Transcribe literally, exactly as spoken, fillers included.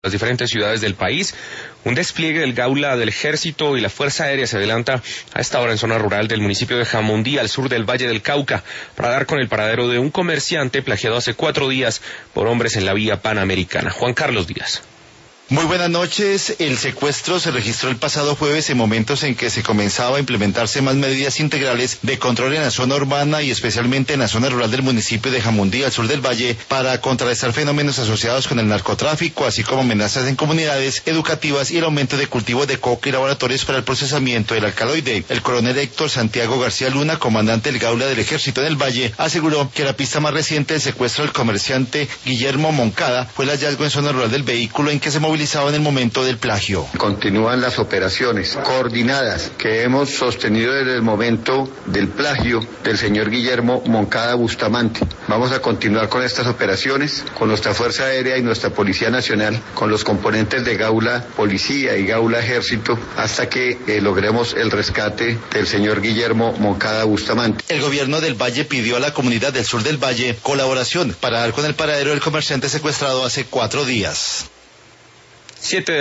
las diferentes ciudades del país. Un despliegue del Gaula del Ejército y la Fuerza Aérea se adelanta a esta hora en zona rural del municipio de Jamundí, al sur del Valle del Cauca, para dar con el paradero de un comerciante plagiado hace cuatro días por hombres en la vía Panamericana. Juan Carlos Díaz. Muy buenas noches. El secuestro se registró el pasado jueves en momentos en que se comenzaba a implementarse más medidas integrales de control en la zona urbana y especialmente en la zona rural del municipio de Jamundí, al sur del valle, para contrarrestar fenómenos asociados con el narcotráfico, así como amenazas en comunidades educativas y el aumento de cultivos de coca y laboratorios para el procesamiento del alcaloide. El coronel Héctor Santiago García Luna, comandante del Gaula del Ejército en el Valle, aseguró que la pista más reciente del secuestro del comerciante Guillermo Moncada fue el hallazgo en zona rural del vehículo en que se movilizó en el momento del plagio. Continúan las operaciones coordinadas que hemos sostenido desde el momento del plagio del señor Guillermo Moncada Bustamante. Vamos a continuar con estas operaciones, con nuestra Fuerza Aérea y nuestra Policía Nacional, con los componentes de Gaula Policía y Gaula Ejército, hasta que eh, logremos el rescate del señor Guillermo Moncada Bustamante. El gobierno del Valle pidió a la comunidad del sur del Valle colaboración para dar con el paradero del comerciante secuestrado hace cuatro días. Siete de